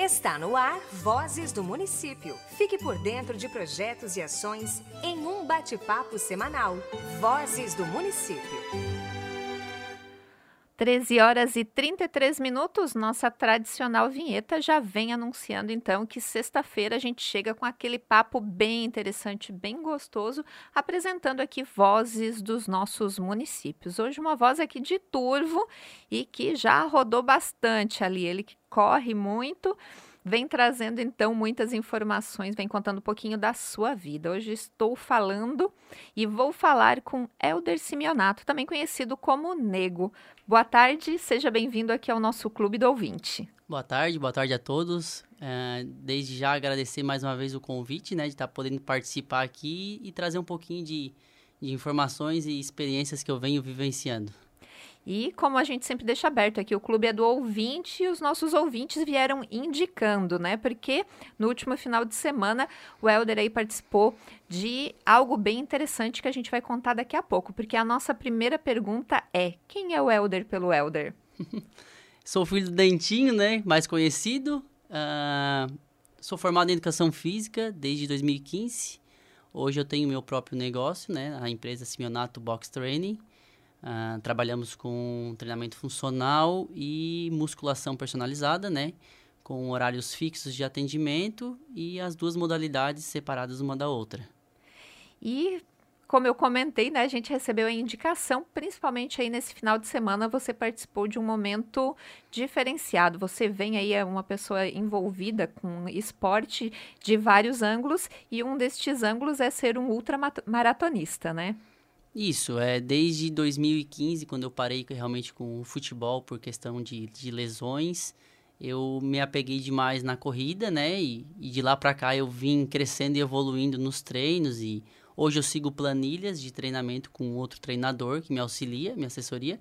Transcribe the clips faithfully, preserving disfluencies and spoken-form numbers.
Está no ar Vozes do Município. Fique por dentro de projetos e ações em um bate-papo semanal. Vozes do Município. treze horas e trinta e três minutos, nossa tradicional vinheta já vem anunciando então que sexta-feira a gente chega com aquele papo bem interessante, bem gostoso, apresentando aqui vozes dos nossos municípios. Hoje uma voz aqui de Turvo e que já rodou bastante ali, ele que corre muito, vem trazendo então muitas informações, vem contando um pouquinho da sua vida. Hoje estou falando e vou falar com Helder Simeonato, também conhecido como Nego. Boa tarde, seja bem-vindo aqui ao nosso Clube do Ouvinte. Boa tarde, boa tarde a todos. É, desde já agradecer mais uma vez o convite, né, de estar podendo participar aqui e trazer um pouquinho de, de informações e experiências que eu venho vivenciando. E como a gente sempre deixa aberto aqui, o clube é do ouvinte e os nossos ouvintes vieram indicando, né? Porque no último final de semana o Helder aí participou de algo bem interessante que a gente vai contar daqui a pouco. Porque a nossa primeira pergunta é, quem é o Helder pelo Helder? Sou filho do Dentinho, né? Mais conhecido. Uh, sou formado em Educação Física desde dois mil e quinze. Hoje eu tenho meu próprio negócio, né? A empresa Simeonato Box Training. Uh, trabalhamos com treinamento funcional e musculação personalizada, né? Com horários fixos de atendimento e as duas modalidades separadas uma da outra. E, como eu comentei, né? A gente recebeu a indicação, principalmente aí nesse final de semana, você participou de um momento diferenciado. Você vem aí, é uma pessoa envolvida com esporte de vários ângulos e um destes ângulos é ser um ultramaratonista, né? Isso, é desde dois mil e quinze, quando eu parei realmente com o futebol por questão de, de lesões, eu me apeguei demais na corrida, né, e, e de lá pra cá eu vim crescendo e evoluindo nos treinos, e hoje eu sigo planilhas de treinamento com outro treinador que me auxilia, minha assessoria,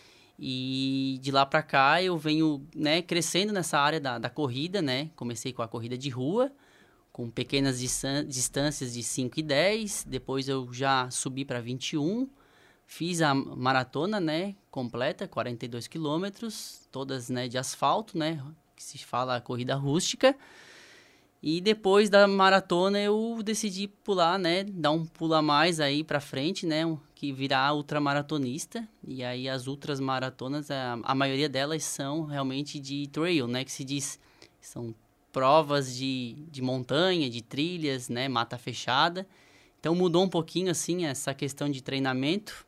e de lá pra cá eu venho, né, crescendo nessa área da, da corrida, né, comecei com a corrida de rua, com pequenas distâncias de cinco e dez, depois eu já subi para vinte e um, fiz a maratona, né, completa, quarenta e dois quilômetros, todas, né, de asfalto, né, que se fala corrida rústica, e depois da maratona eu decidi pular, né, dar um pulo a mais aí para frente, né, que virar ultramaratonista, e aí as ultras maratonas, a, a maioria delas são realmente de trail, né, que se diz, são provas de, de montanha, de trilhas, né, mata fechada. Então mudou um pouquinho assim essa questão de treinamento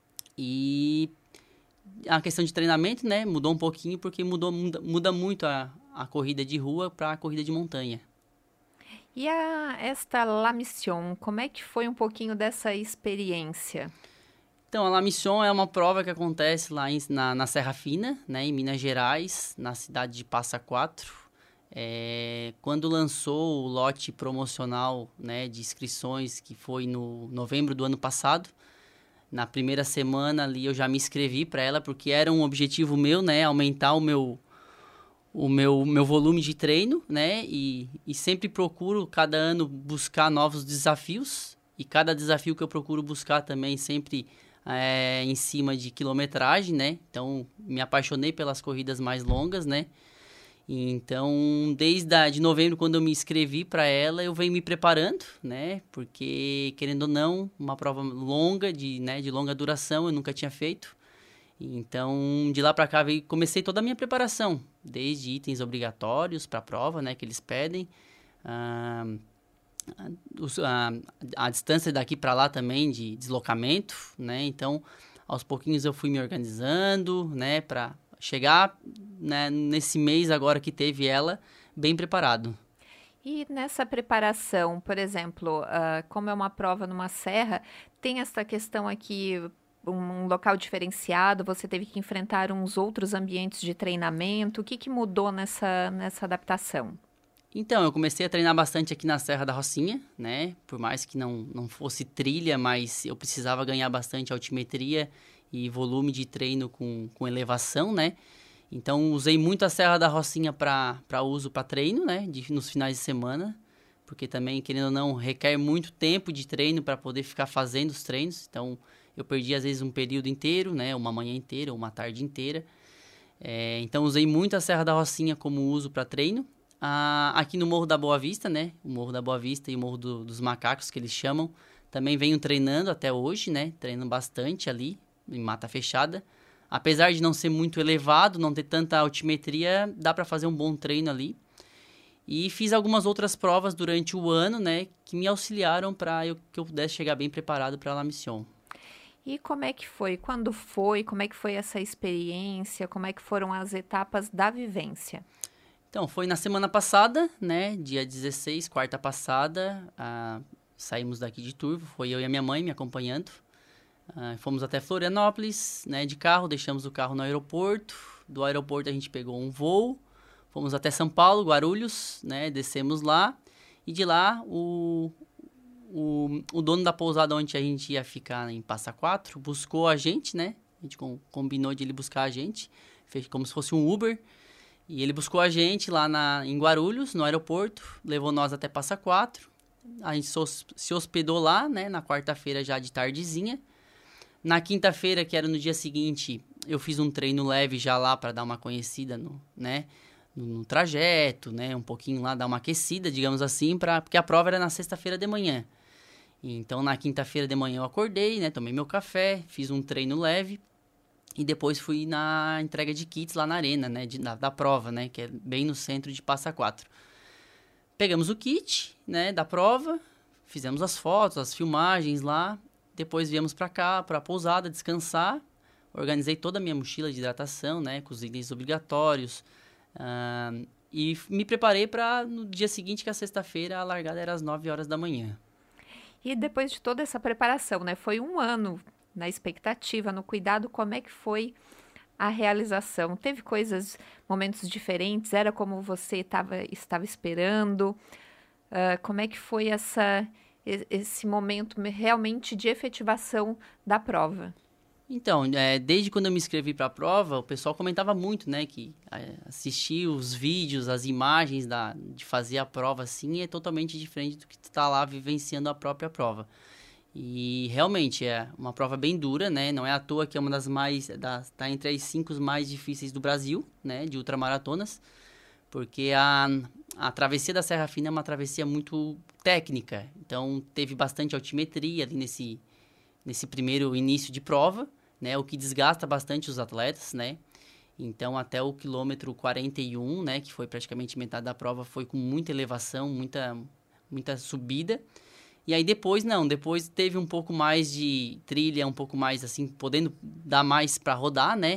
e a questão de treinamento, né, mudou um pouquinho porque mudou, muda, muda muito a, a corrida de rua para a corrida de montanha. E a, esta La Mission, como é que foi um pouquinho dessa experiência? Então, a La Mission é uma prova que acontece lá em, na, na Serra Fina, né, em Minas Gerais, na cidade de Passa Quatro. É, quando lançou o lote promocional, né, de inscrições, que foi no novembro do ano passado, na primeira semana ali eu já me inscrevi para ela, porque era um objetivo meu, né, aumentar o meu, o meu, meu volume de treino, né, e, e sempre procuro cada ano buscar novos desafios, e cada desafio que eu procuro buscar também sempre é em cima de quilometragem, né, então me apaixonei pelas corridas mais longas, né. Então, desde a, de novembro, quando eu me inscrevi para ela, eu venho me preparando, né? Porque, querendo ou não, uma prova longa, de, né, de longa duração, eu nunca tinha feito. Então, de lá para cá, veio, comecei toda a minha preparação, desde itens obrigatórios para a prova, né, que eles pedem, ah, a, a, a distância daqui para lá também de deslocamento, né? Então, aos pouquinhos eu fui me organizando, né, para chegar, né, nesse mês agora que teve ela, bem preparado. E nessa preparação, por exemplo, uh, como é uma prova numa serra, tem essa questão aqui, um local diferenciado, você teve que enfrentar uns outros ambientes de treinamento, o que, que mudou nessa, nessa adaptação? Então, eu comecei a treinar bastante aqui na Serra da Rocinha, né, por mais que não, não fosse trilha, mas eu precisava ganhar bastante altimetria e volume de treino com, com elevação, né? Então, usei muito a Serra da Rocinha para uso para treino, né? De, nos finais de semana, porque também, querendo ou não, requer muito tempo de treino para poder ficar fazendo os treinos. Então, eu perdi, às vezes, um período inteiro, né? Uma manhã inteira, uma tarde inteira. É, então, usei muito a Serra da Rocinha como uso para treino. ah, aqui no Morro da Boa Vista, né? O Morro da Boa Vista e o Morro do, dos Macacos, que eles chamam, também venho treinando até hoje, né? Treinando bastante ali, em mata fechada. Apesar de não ser muito elevado, não ter tanta altimetria, dá para fazer um bom treino ali. E fiz algumas outras provas durante o ano, né? Que me auxiliaram para eu, que eu pudesse chegar bem preparado para a La Mission. E como é que foi? Quando foi? Como é que foi essa experiência? Como é que foram as etapas da vivência? Então, foi na semana passada, né? Dia dezesseis, quarta passada, ah, saímos daqui de Turvo, foi eu e a minha mãe me acompanhando. Ah, fomos até Florianópolis, né? De carro, deixamos o carro no aeroporto. Do aeroporto a gente pegou um voo, fomos até São Paulo, Guarulhos, né? Descemos lá. E de lá, o... O, o dono da pousada onde a gente ia ficar em Passa Quatro buscou a gente, né? A gente com, combinou de ele buscar a gente, fez como se fosse um Uber. E ele buscou a gente lá na, em Guarulhos, no aeroporto, levou nós até Passa Quatro. A gente so, se hospedou lá, né? Na quarta-feira já de tardezinha. Na quinta-feira, que era no dia seguinte, eu fiz um treino leve já lá para dar uma conhecida no, né? No, no trajeto, né? Um pouquinho lá, dar uma aquecida, digamos assim, pra, porque a prova era na sexta-feira de manhã. Então, na quinta-feira de manhã eu acordei, né? Tomei meu café, fiz um treino leve e depois fui na entrega de kits lá na arena, né? De, da, da prova, né? Que é bem no centro de Passa Quatro. Pegamos o kit, né? Da prova, fizemos as fotos, as filmagens lá. Depois viemos pra cá, pra pousada, descansar. Organizei toda a minha mochila de hidratação, né? Com os itens obrigatórios. Uh, e me preparei para no dia seguinte, que é a sexta-feira, a largada era às nove horas da manhã. E depois de toda essa preparação, né? Foi um ano na expectativa, no cuidado, como é que foi a realização? Teve coisas, momentos diferentes? Era como você tava, estava esperando? Uh, como é que foi essa, esse momento realmente de efetivação da prova? Então, é, desde quando eu me inscrevi para a prova, o pessoal comentava muito, né? Que é, assistir os vídeos, as imagens da, de fazer a prova, assim, é totalmente diferente do que tu tá lá vivenciando a própria prova. E realmente é uma prova bem dura, né? Não é à toa que é uma das mais... Da, tá entre as cinco mais difíceis do Brasil, né? De ultramaratonas. Porque a, a travessia da Serra Fina é uma travessia muito técnica. Então, teve bastante altimetria ali nesse... nesse primeiro início de prova, né, o que desgasta bastante os atletas, né, então até o quilômetro quarenta e um, né, que foi praticamente metade da prova, foi com muita elevação, muita, muita subida, e aí depois não, depois teve um pouco mais de trilha, um pouco mais assim, podendo dar mais para rodar, né,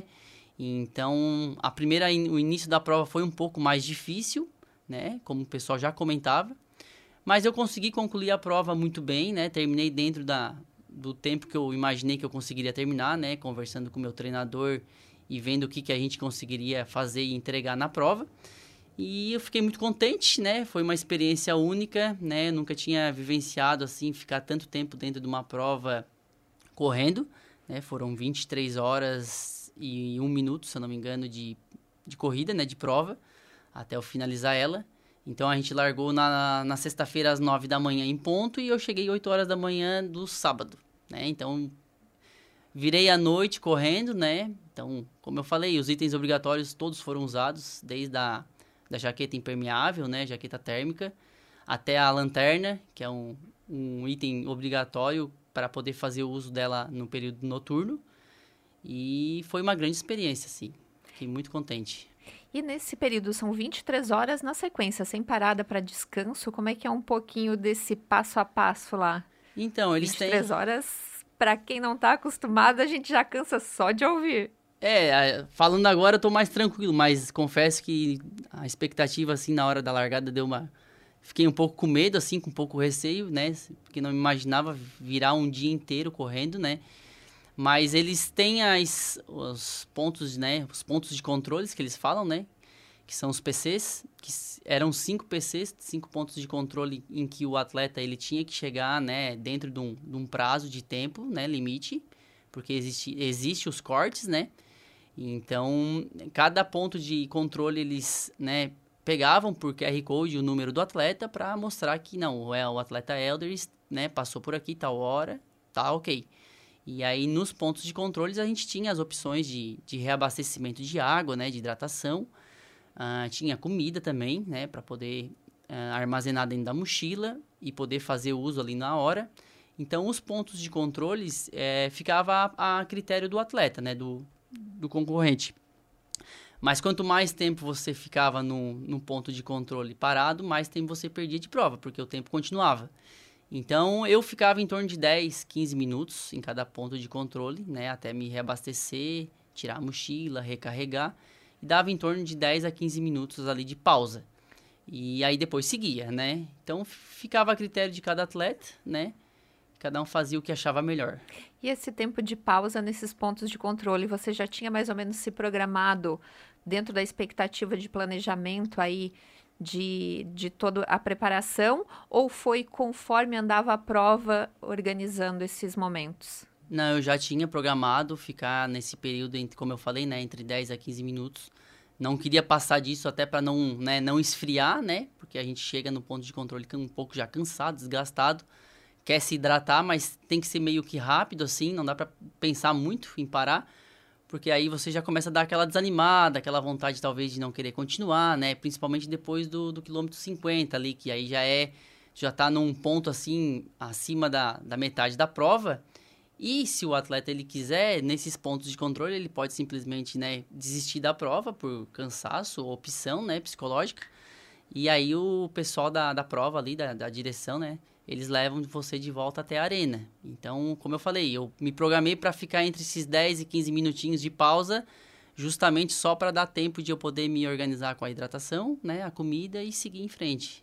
então a primeira, o início da prova foi um pouco mais difícil, né, como o pessoal já comentava, mas eu consegui concluir a prova muito bem, né, terminei dentro da do tempo que eu imaginei que eu conseguiria terminar, né? Conversando com o meu treinador e vendo o que, que a gente conseguiria fazer e entregar na prova. E eu fiquei muito contente, né? Foi uma experiência única, né? Eu nunca tinha vivenciado, assim, ficar tanto tempo dentro de uma prova correndo, né? Foram vinte e três horas e um minuto, se eu não me engano, de, de corrida, né? De prova, até eu finalizar ela. Então, a gente largou na, na sexta-feira às nove da manhã em ponto e eu cheguei oito horas da manhã do sábado, né? Então, virei a noite correndo, né? Então, como eu falei, os itens obrigatórios todos foram usados, desde a da jaqueta impermeável, né? Jaqueta térmica, até a lanterna, que é um, um item obrigatório para poder fazer o uso dela no período noturno. E foi uma grande experiência, assim. Fiquei muito contente. E nesse período são vinte e três horas na sequência, sem parada para descanso. Como é que é um pouquinho desse passo a passo lá? Então, eles têm... vinte e três horas, para quem não está acostumado, a gente já cansa só de ouvir. É, falando agora eu tô mais tranquilo, mas confesso que a expectativa, assim, na hora da largada deu uma... Fiquei um pouco com medo, assim, com um pouco receio, né? Porque não imaginava virar um dia inteiro correndo, né? Mas eles têm as, os pontos, né? Os pontos de controles que eles falam, né? Que são os P Cs, que eram cinco P Cs, cinco pontos de controle em que o atleta ele tinha que chegar, né? Dentro de um, de um prazo de tempo, né? Limite, porque existe, existe os cortes, né? Então, cada ponto de controle eles, né? Pegavam por Q R Code o número do atleta para mostrar que não, é o atleta Elders, né? Passou por aqui tal hora, tá ok. E aí, nos pontos de controles, a gente tinha as opções de, de reabastecimento de água, né, de hidratação, Uh, tinha comida também, né, para poder uh, armazenar dentro da mochila e poder fazer uso ali na hora. Então, os pontos de controles é, ficava a, a critério do atleta, né, do, do concorrente. Mas quanto mais tempo você ficava no, no ponto de controle parado, mais tempo você perdia de prova, porque o tempo continuava. Então, eu ficava em torno de dez, quinze minutos em cada ponto de controle, né, até me reabastecer, tirar a mochila, recarregar, e dava em torno de dez a quinze minutos ali de pausa. E aí depois seguia, né? Então, ficava a critério de cada atleta, né? Cada um fazia o que achava melhor. E esse tempo de pausa nesses pontos de controle, você já tinha mais ou menos se programado dentro da expectativa de planejamento aí de, de toda a preparação, ou foi conforme andava a prova organizando esses momentos? Não, eu já tinha programado ficar nesse período, entre, como eu falei, né, entre dez a quinze minutos. Não queria passar disso até para não, né, não esfriar, né? Porque a gente chega no ponto de controle um pouco já cansado, desgastado. Quer se hidratar, mas tem que ser meio que rápido, assim. Não dá para pensar muito em parar. Porque aí você já começa a dar aquela desanimada, aquela vontade talvez de não querer continuar, né? Principalmente depois do, do quilômetro cinquenta ali, que aí já é... Já tá num ponto, assim, acima da, da metade da prova. E se o atleta ele quiser, nesses pontos de controle, ele pode simplesmente, né, desistir da prova por cansaço ou opção, né, psicológica. E aí o pessoal da, da prova ali, da, da direção, né, eles levam você de volta até a arena. Então, como eu falei, eu me programei para ficar entre esses dez e quinze minutinhos de pausa, justamente só para dar tempo de eu poder me organizar com a hidratação, né, a comida e seguir em frente.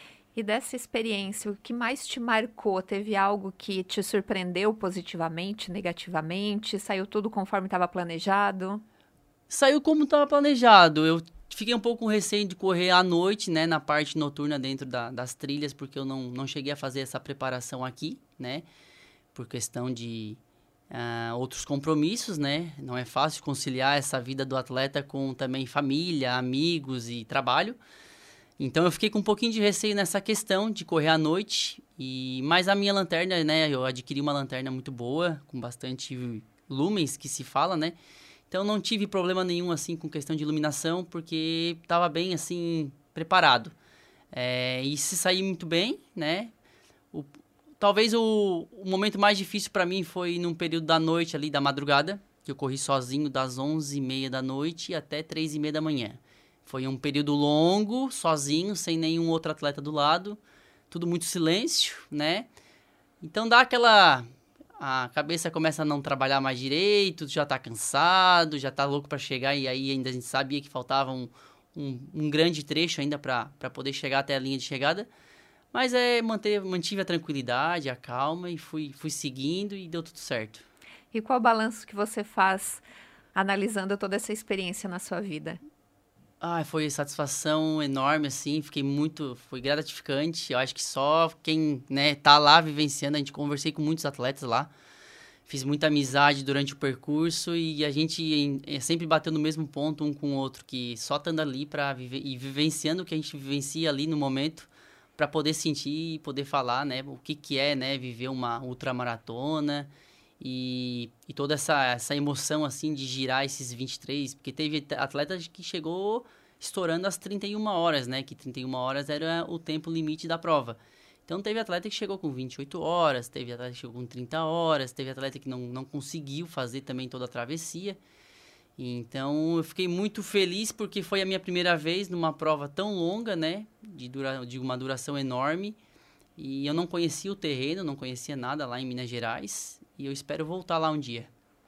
E dessa experiência, o que mais te marcou? Teve algo que te surpreendeu positivamente, negativamente? Saiu tudo conforme estava planejado? Saiu como estava planejado. Eu fiquei um pouco com receio de correr à noite, né, na parte noturna dentro da, das trilhas, porque eu não, não cheguei a fazer essa preparação aqui, né, por questão de uh, outros compromissos, né. Não é fácil conciliar essa vida do atleta com também família, amigos e trabalho. Então, eu fiquei com um pouquinho de receio nessa questão de correr à noite, e mas a minha lanterna, né, eu adquiri uma lanterna muito boa, com bastante lumens, que se fala, né, então não tive problema nenhum, assim, com questão de iluminação, porque estava bem, assim, preparado. É, e se saí muito bem, né, o, talvez o, o momento mais difícil para mim foi num período da noite ali, da madrugada, que eu corri sozinho das onze e meia da noite até três e meia da manhã. Foi um período longo, sozinho, sem nenhum outro atleta do lado. Tudo muito silêncio, né? Então dá aquela... A cabeça começa a não trabalhar mais direito, já tá cansado, já tá louco para chegar. E aí ainda a gente sabia que faltava um, um, um grande trecho ainda para poder chegar até a linha de chegada. Mas é, manter, mantive a tranquilidade, a calma e fui, fui seguindo e deu tudo certo. E qual o balanço que você faz analisando toda essa experiência na sua vida? Ah, foi satisfação enorme, assim, fiquei muito, foi gratificante, eu acho que só quem, né, tá lá vivenciando, a gente conversei com muitos atletas lá, fiz muita amizade durante o percurso e a gente é, sempre bateu no mesmo ponto um com o outro, que só estando ali para viver e vivenciando o que a gente vivencia ali no momento, para poder sentir e poder falar, né, o que que é, né, viver uma ultramaratona. E, e toda essa, essa emoção, assim, de girar esses vinte e três, porque teve atleta que chegou estourando as trinta e uma horas, né? Que trinta e uma horas era o tempo limite da prova. Então, teve atleta que chegou com vinte e oito horas, teve atleta que chegou com trinta horas, teve atleta que não, não conseguiu fazer também toda a travessia. Então, eu fiquei muito feliz porque foi a minha primeira vez numa prova tão longa, né? De, dura, de uma duração enorme. E eu não conhecia o terreno, não conhecia nada lá em Minas Gerais. E eu espero voltar lá um dia.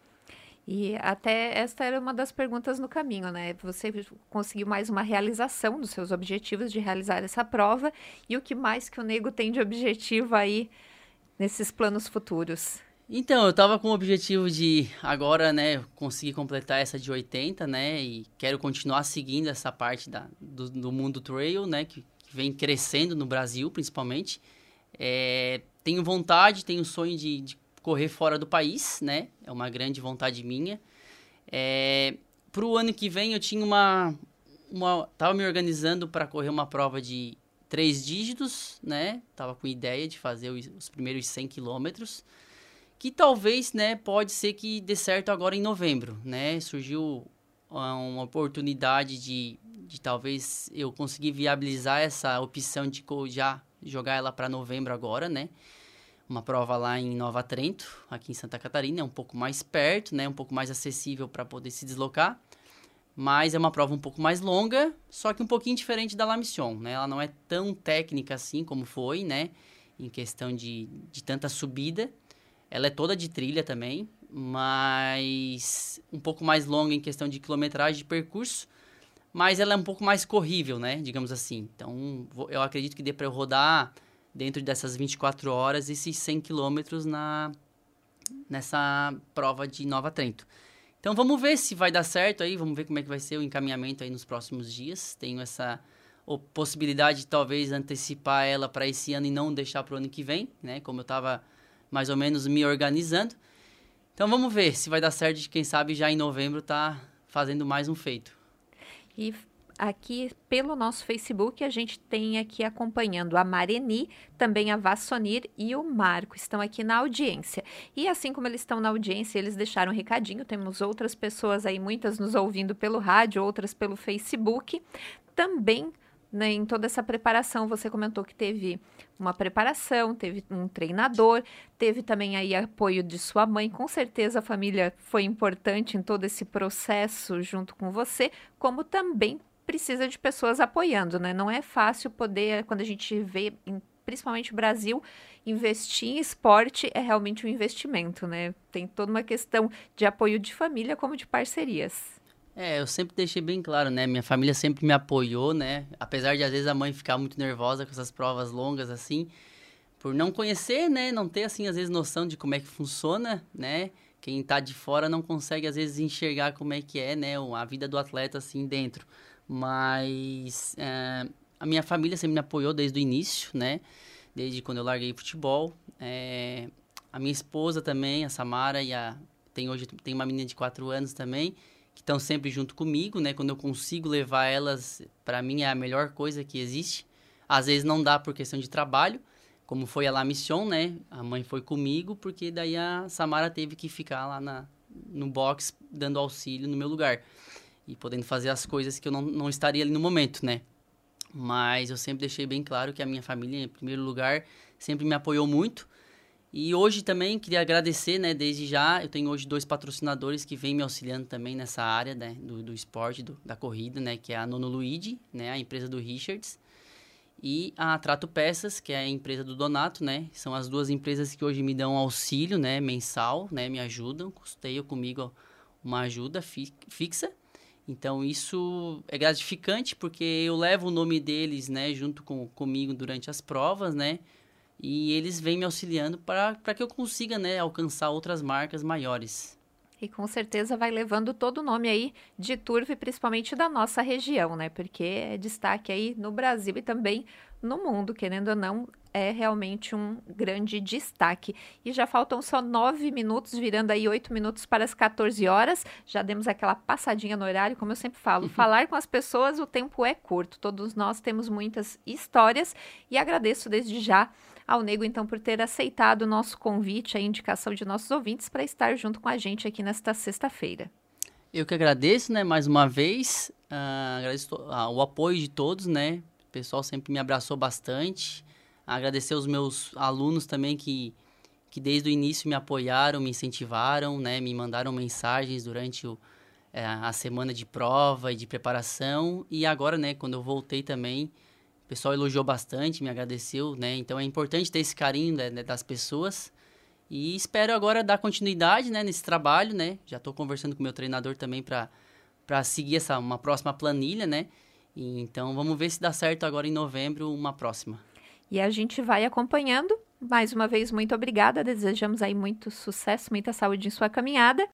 E até esta era uma das perguntas no caminho, né? Você conseguiu mais uma realização dos seus objetivos de realizar essa prova. E o que mais que o Nego tem de objetivo aí nesses planos futuros? Então, eu tava com o objetivo de agora, né, conseguir completar essa de oitenta, né? E quero continuar seguindo essa parte da, do, do mundo trail, né? Que, que vem crescendo no Brasil, principalmente. É, tenho vontade, tenho sonho de, de correr fora do país, né? É uma grande vontade minha. É, para o ano que vem eu tinha uma, uma... Tava me organizando para correr uma prova de três dígitos, né? Tava com ideia de fazer os, os primeiros cem quilômetros. Que talvez, né? Pode ser que dê certo agora em novembro, né? Surgiu uma oportunidade de, de talvez eu conseguir viabilizar essa opção de já jogar ela para novembro agora, né? Uma prova lá em Nova Trento, aqui em Santa Catarina, é um pouco mais perto, né? Um pouco mais acessível para poder se deslocar. Mas é uma prova um pouco mais longa, só que um pouquinho diferente da La Mission, né? Ela não é tão técnica assim como foi, né? Em questão de, de tanta subida. Ela é toda de trilha também, mas um pouco mais longa em questão de quilometragem de percurso. Mas ela é um pouco mais corrível, né? Digamos assim. Então, eu acredito que dê para eu rodar dentro dessas vinte e quatro horas esses cem quilômetros na, nessa prova de Nova Trento. Então, vamos ver se vai dar certo aí, vamos ver como é que vai ser o encaminhamento aí nos próximos dias. Tenho essa possibilidade de talvez antecipar ela para esse ano e não deixar para o ano que vem, né? Como eu estava mais ou menos me organizando. Então, vamos ver se vai dar certo de, quem sabe, já em novembro tá fazendo mais um feito. E aqui pelo nosso Facebook a gente tem aqui acompanhando a Mareni, também a Vassonir e o Marco, estão aqui na audiência. E assim como eles estão na audiência, eles deixaram um recadinho, temos outras pessoas aí, muitas nos ouvindo pelo rádio, outras pelo Facebook, também, né, em toda essa preparação. Você comentou que teve uma preparação, teve um treinador, teve também aí apoio de sua mãe. Com certeza a família foi importante em todo esse processo junto com você, como também precisa de pessoas apoiando, né? Não é fácil poder, quando a gente vê, principalmente o Brasil, investir em esporte é realmente um investimento, né? Tem toda uma questão de apoio de família como de parcerias. É, eu sempre deixei bem claro, né? Minha família sempre me apoiou, né? Apesar de, às vezes, a mãe ficar muito nervosa com essas provas longas, assim, por não conhecer, né? Não ter, assim, às vezes, noção de como é que funciona, né? Quem tá de fora não consegue, às vezes, enxergar como é que é, né? A vida do atleta, assim, dentro. Mas é, a minha família sempre me apoiou desde o início, né? Desde quando eu larguei futebol. É, a minha esposa também, a Samara, e a, tem hoje tem uma menina de quatro anos também, que estão sempre junto comigo, né? Quando eu consigo levar elas, para mim é a melhor coisa que existe. Às vezes não dá por questão de trabalho, como foi a La Mission, né? A mãe foi comigo, porque daí a Samara teve que ficar lá na, no box dando auxílio no meu lugar. E podendo fazer as coisas que eu não, não estaria ali no momento, né? Mas eu sempre deixei bem claro que a minha família, em primeiro lugar, sempre me apoiou muito. E hoje também queria agradecer, né? Desde já, eu tenho hoje dois patrocinadores que vêm me auxiliando também nessa área, né? Do, do esporte, do, da corrida, né? Que é a Nono Luigi, né? A empresa do Richards. E a Trato Peças, que é a empresa do Donato, né? São as duas empresas que hoje me dão auxílio, né? Mensal, né? Me ajudam, custeiam comigo uma ajuda fi, fixa. Então, isso é gratificante porque eu levo o nome deles, né, junto com, comigo durante as provas, né, e eles vêm me auxiliando para que eu consiga, né, alcançar outras marcas maiores. E com certeza vai levando todo o nome aí de Turvo, principalmente da nossa região, né, porque é destaque aí no Brasil e também no mundo, querendo ou não, é realmente um grande destaque. E já faltam só nove minutos, virando aí oito minutos para as quatorze horas. Já demos aquela passadinha no horário, como eu sempre falo. Falar com as pessoas, o tempo é curto. Todos nós temos muitas histórias. E agradeço desde já ao Nego, então, por ter aceitado o nosso convite, a indicação de nossos ouvintes para estar junto com a gente aqui nesta sexta-feira. Eu que agradeço, né, mais uma vez. Uh, agradeço uh, o apoio de todos, né? O pessoal sempre me abraçou bastante. Agradecer aos meus alunos também que, que desde o início me apoiaram, me incentivaram, né? Me mandaram mensagens durante o, é, a semana de prova e de preparação. E agora, né, quando eu voltei também, o pessoal elogiou bastante, me agradeceu, né? Então é importante ter esse carinho, né, das pessoas. E espero agora dar continuidade, né, nesse trabalho, né? Já estou conversando com o meu treinador também para para seguir essa, uma próxima planilha, né? E, então vamos ver se dá certo agora em novembro uma próxima. E a gente vai acompanhando. Mais uma vez, muito obrigada. Desejamos aí muito sucesso, muita saúde em sua caminhada.